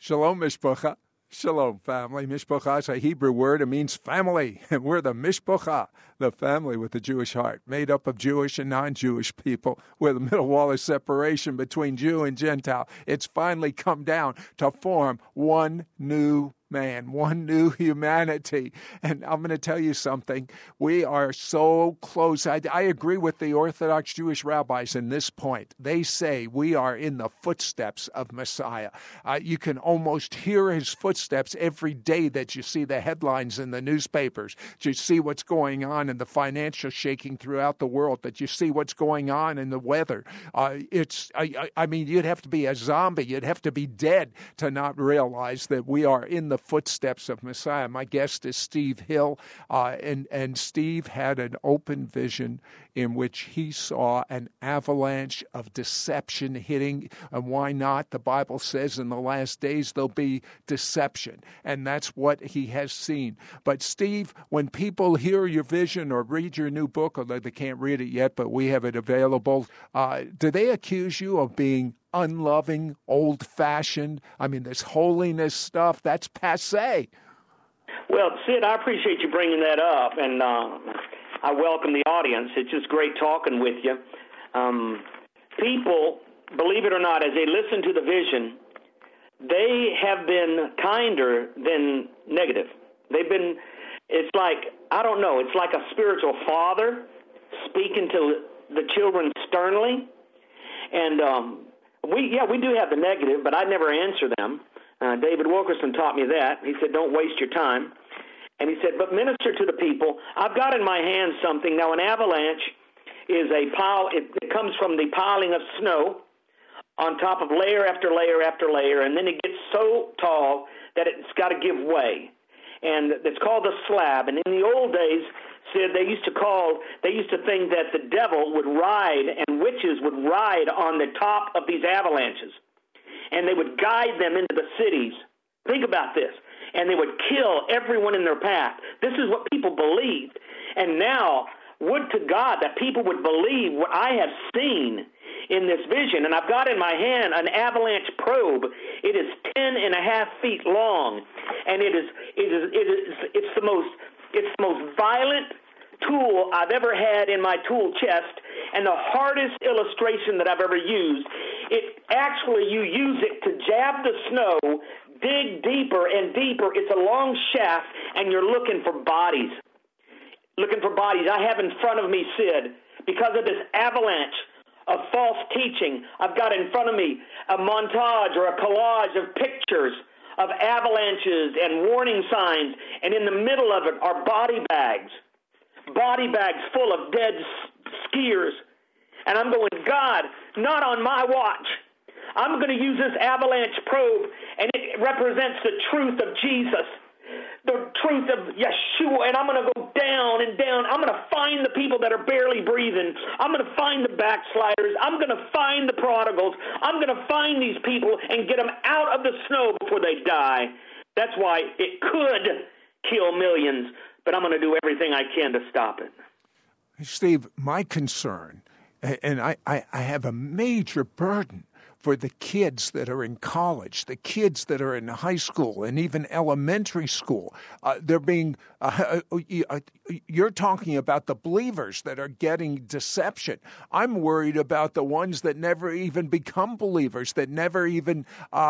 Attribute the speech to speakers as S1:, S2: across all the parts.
S1: Shalom, Mishpacha. Shalom, family. Mishpacha is a Hebrew word. It means family. And we're the Mishpacha, the family with the Jewish heart, made up of Jewish and non-Jewish people. We're the middle wall of separation between Jew and Gentile. It's finally come down to form one new man, one new humanity. And I'm going to tell you something. We are so close. I agree with the Orthodox Jewish rabbis in this point. They say we are in the footsteps of Messiah. You can almost hear his footsteps every day that you see the headlines in the newspapers. You see what's going on in the financial shaking throughout the world, that you see what's going on in the weather. I mean, you'd have to be a zombie. You'd have to be dead to not realize that we are in the footsteps of Messiah. My guest is Steve Hill, and Steve had an open vision in which he saw an avalanche of deception hitting. And why not? The Bible says in the last days there'll be deception, and that's what he has seen. But Steve, when people hear your vision or read your new book, although they can't read it yet, but we have it available, do they accuse you of being unloving, old-fashioned? I mean, this holiness stuff, that's passé.
S2: Well, Sid, I appreciate you bringing that up, and I welcome the audience. It's just great talking with you. People, believe it or not, as they listen to the vision, they have been kinder than negative. It's like, I don't know, it's like a spiritual father speaking to the children sternly. And we do have the negative, but I never answer them. David Wilkerson taught me that. He said, don't waste your time. And he said, but minister to the people. I've got in my hand something. Now, an avalanche is a pile. It comes from the piling of snow on top of layer after layer after layer, and then it gets so tall that it's got to give way. And it's called a slab. And in the old days, Sid, they used to think that the devil would ride and witches would ride on the top of these avalanches, and they would guide them into the cities. Think about this. And they would kill everyone in their path. This is what people believed. And now, would to God that people would believe what I have seen in this vision. And I've got in my hand an avalanche probe. It is 10.5 feet long, and it's the most violent tool I've ever had in my tool chest, and the hardest illustration that I've ever used. It actually, you use it to jab the snow, dig deeper and deeper. It's a long shaft, and you're looking for bodies. I have in front of me, Sid, because of this avalanche of false teaching, I've got in front of me a montage or a collage of pictures of avalanches and warning signs, and in the middle of it are body bags full of dead skiers. And I'm going, God, not on my watch. I'm going to use this avalanche probe, and it represents the truth of Jesus, the truth of Yeshua, and I'm going to go down and down. I'm going to find the people that are barely breathing. I'm going to find the backsliders. I'm going to find the prodigals. I'm going to find these people and get them out of the snow before they die. That's why it could kill millions, but I'm going to do everything I can to stop it.
S1: Steve, my concern, and I have a major burden for the kids that are in college, the kids that are in high school and even elementary school. They're being, you're talking about the believers that are getting deception. I'm worried about the ones that never even become believers, that never even,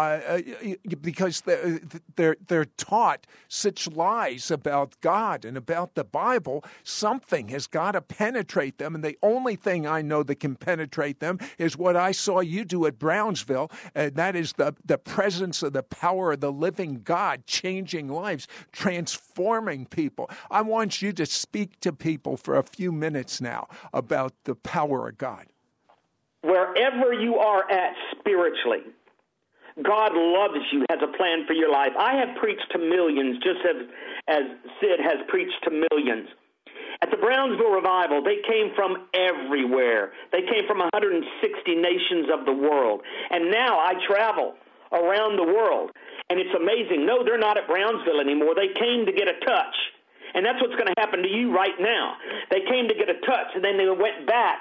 S1: because they're taught such lies about God and about the Bible. Something has got to penetrate them, and the only thing I know that can penetrate them is what I saw you do at Brownsville, and that is the presence of the power of the living God changing lives, transforming people. I want you to speak to people for a few minutes now about the power of God.
S2: Wherever you are at spiritually, God loves you, has a plan for your life. I have preached to millions, just as Sid has preached to millions. At the Brownsville Revival, they came from everywhere. They came from 160 nations of the world. And now I travel around the world, and it's amazing. No, they're not at Brownsville anymore. They came to get a touch. And that's what's going to happen to you right now. They came to get a touch, and then they went back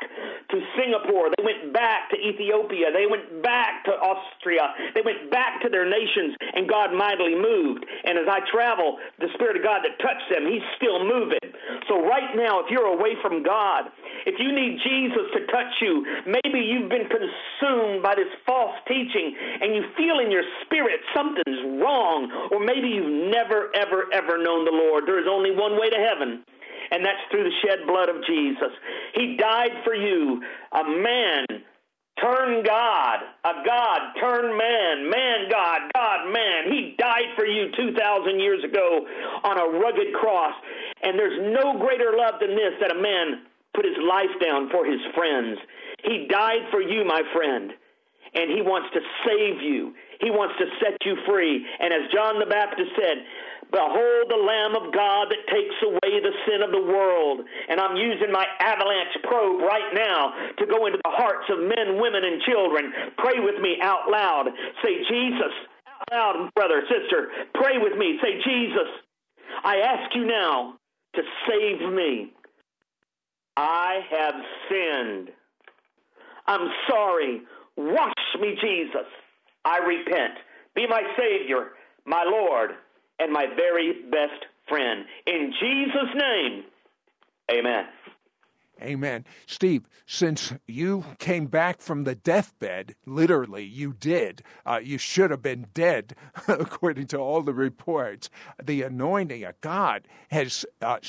S2: to Singapore. They went back to Ethiopia. They went back to Austria. They went back to their nations, and God mightily moved. And as I travel, the Spirit of God that touched them, He's still moving. So right now, if you're away from God, if you need Jesus to touch you, maybe you've been consumed by this false teaching, and you feel in your spirit something's wrong, or maybe you've never, ever, ever known the Lord. There is only one way to heaven, and that's through the shed blood of Jesus. He died for you, a man turned God, a God turned man, man God, God man. He died for you 2,000 years ago on a rugged cross, and there's no greater love than this, that a man put his life down for his friends. He died for you, my friend, and He wants to save you. He wants to set you free. And as John the Baptist said, behold the Lamb of God that takes away the sin of the world. And I'm using my avalanche probe right now to go into the hearts of men, women, and children. Pray with me out loud. Say, Jesus. Out loud, brother, sister. Pray with me. Say, Jesus, I ask you now to save me. I have sinned. I'm sorry. Wash me, Jesus. I repent. Be my Savior, my Lord, and my very best friend. In Jesus' name, amen.
S1: Amen. Steve, since you came back from the deathbed, literally you did, you should have been dead, according to all the reports. The anointing of God has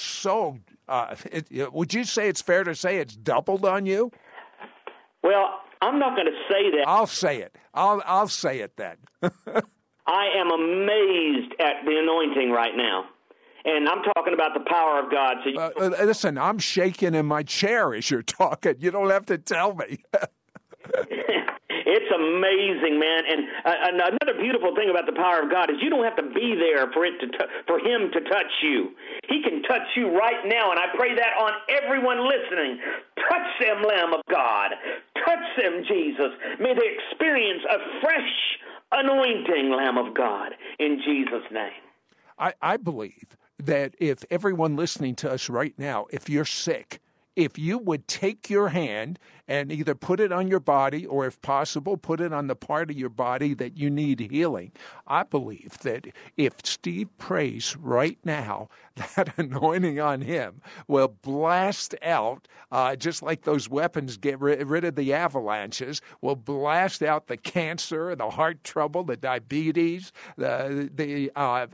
S1: would you say it's fair to say it's doubled on you?
S2: Well, I'm not going to say that.
S1: I'll say it. I'll say it then.
S2: I am amazed at the anointing right now. And I'm talking about the power of God. So
S1: listen, I'm shaking in my chair as you're talking. You don't have to tell me.
S2: It's amazing, man. And another beautiful thing about the power of God is you don't have to be there for Him to touch you. He can touch you right now, and I pray that on everyone listening. Touch them, Lamb of God. Touch them, Jesus. May they experience a fresh anointing, Lamb of God, in Jesus' name.
S1: I believe that if everyone listening to us right now, if you're sick, if you would take your hand and either put it on your body or, if possible, put it on the part of your body that you need healing, I believe that if Steve prays right now, that anointing on him will blast out, just like those weapons get rid of the avalanches, will blast out the cancer, the heart trouble, the diabetes, the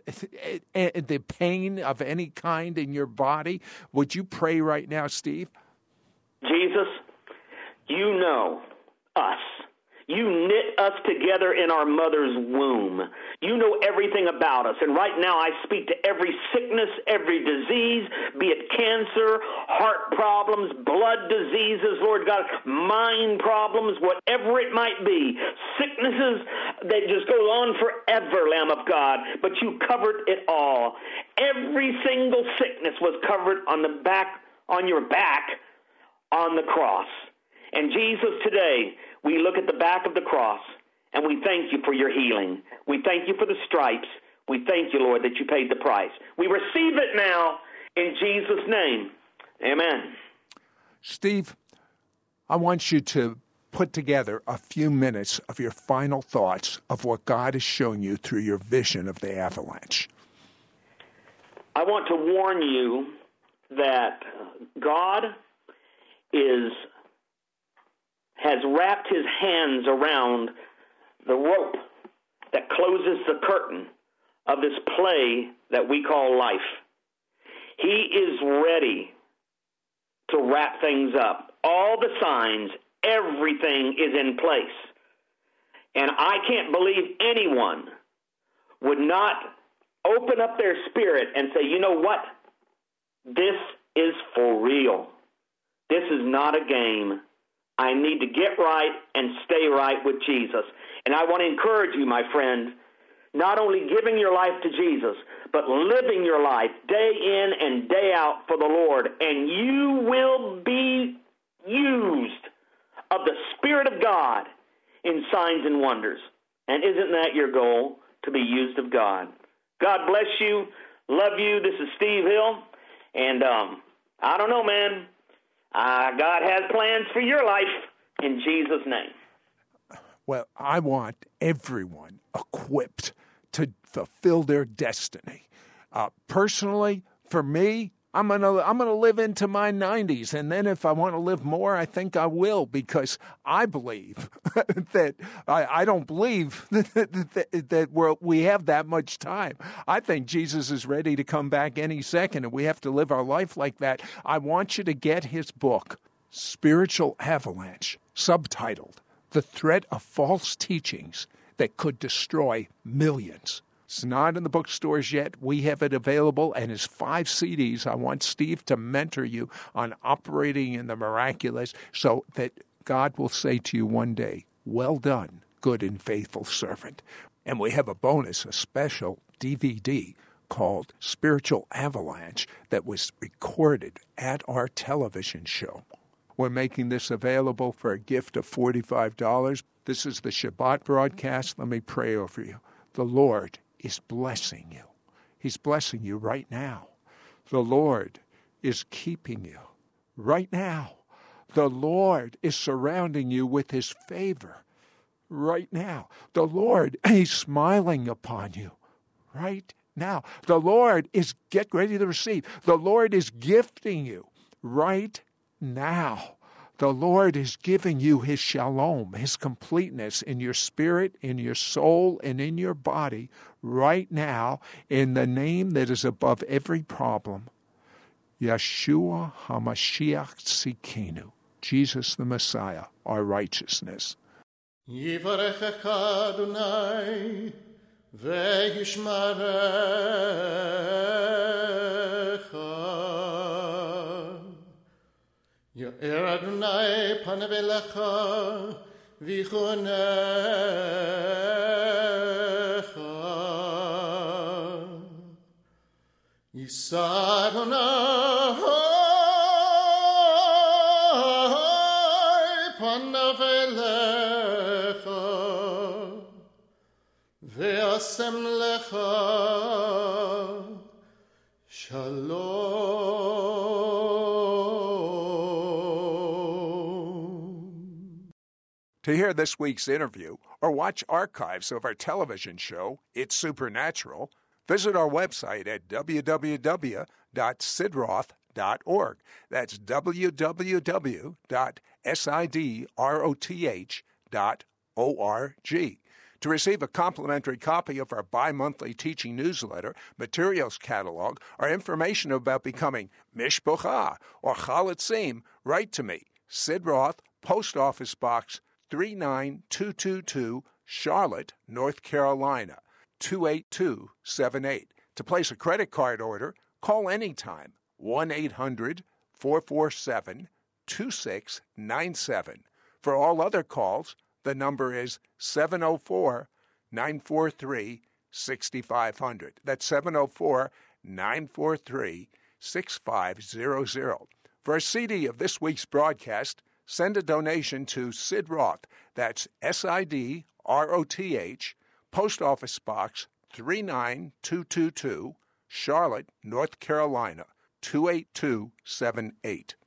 S1: pain of any kind in your body. Would you pray right now, Steve?
S2: Jesus, you know us. You knit us together in our mother's womb. You know everything about us. And right now I speak to every sickness, every disease, be it cancer, heart problems, blood diseases, Lord God, mind problems, whatever it might be, sicknesses that just go on forever, Lamb of God. But you covered it all. Every single sickness was covered on your back on the cross. And Jesus, today, we look at the back of the cross, and we thank you for your healing. We thank you for the stripes. We thank you, Lord, that you paid the price. We receive it now in Jesus' name. Amen.
S1: Steve, I want you to put together a few minutes of your final thoughts of what God is showing you through your vision of the avalanche.
S2: I want to warn you that God has wrapped his hands around the rope that closes the curtain of this play that we call life. He is ready to wrap things up. All the signs, everything is in place. And I can't believe anyone would not open up their spirit and say, you know what? This is for real. This is not a game. I need to get right and stay right with Jesus. And I want to encourage you, my friend, not only giving your life to Jesus, but living your life day in and day out for the Lord. And you will be used of the Spirit of God in signs and wonders. And isn't that your goal, to be used of God? God bless you. Love you. This is Steve Hill. And I don't know, man. God has plans for your life in Jesus' name.
S1: Well, I want everyone equipped to fulfill their destiny. Personally, for me, I'm gonna live into my 90s, and then if I want to live more, I think I will, because I believe that I don't believe that we have that much time. I think Jesus is ready to come back any second, and we have to live our life like that. I want you to get his book, Spiritual Avalanche, subtitled "The Threat of False Teachings That Could Destroy Millions." It's not in the bookstores yet. We have it available, and his 5 CDs. I want Steve to mentor you on operating in the miraculous so that God will say to you one day, "Well done, good and faithful servant." And we have a bonus, a special DVD called Spiritual Avalanche that was recorded at our television show. We're making this available for a gift of $45. This is the Shabbat broadcast. Let me pray over you. The Lord is blessing you. He's blessing you right now. The Lord is keeping you right now. The Lord is surrounding you with his favor right now. The Lord, he's smiling upon you right now. The Lord is, get ready to receive. The Lord is gifting you right now. The Lord is giving you his shalom, his completeness in your spirit, in your soul, and in your body right now, in the name that is above every problem, Yeshua HaMashiach Tzidkenu, Jesus the Messiah, our righteousness.
S3: Yivarechecha Adonai ve'yishmarecha. Yo'er Adonai panav elecha v'yichunecha. Yisa Adonai panav elecha ve'asem lecha shalom.
S1: To hear this week's interview or watch archives of our television show, It's Supernatural, visit our website at www.sidroth.org. That's www.sidroth.org. To receive a complimentary copy of our bi-monthly teaching newsletter, materials catalog, or information about becoming Mishpocha or Chalatzim, write to me, Sid Roth, Post Office Box 39222, Charlotte, North Carolina, 28278. To place a credit card order, call anytime, 1-800-447-2697. For all other calls, the number is 704-943-6500. That's 704-943-6500. For a CD of this week's broadcast, send a donation to Sid Roth. That's SIDROTH, Post Office Box 39222, Charlotte, North Carolina, 28278.